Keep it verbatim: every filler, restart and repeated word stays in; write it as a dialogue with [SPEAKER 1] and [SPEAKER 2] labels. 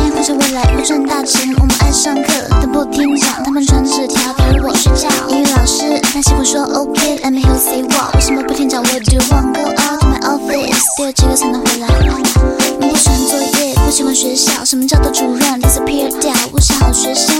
[SPEAKER 1] 面幻想未来会赚大钱，我们爱上课但不听讲，他们传纸条陪我睡觉。英语老师担心我说 OK let me hear you say what， 为什么不听讲 What do you want go out to my office， 第二节课才能回来。我不喜欢作业，不喜欢学校，什么叫做主任 disappear 掉，我是好学生。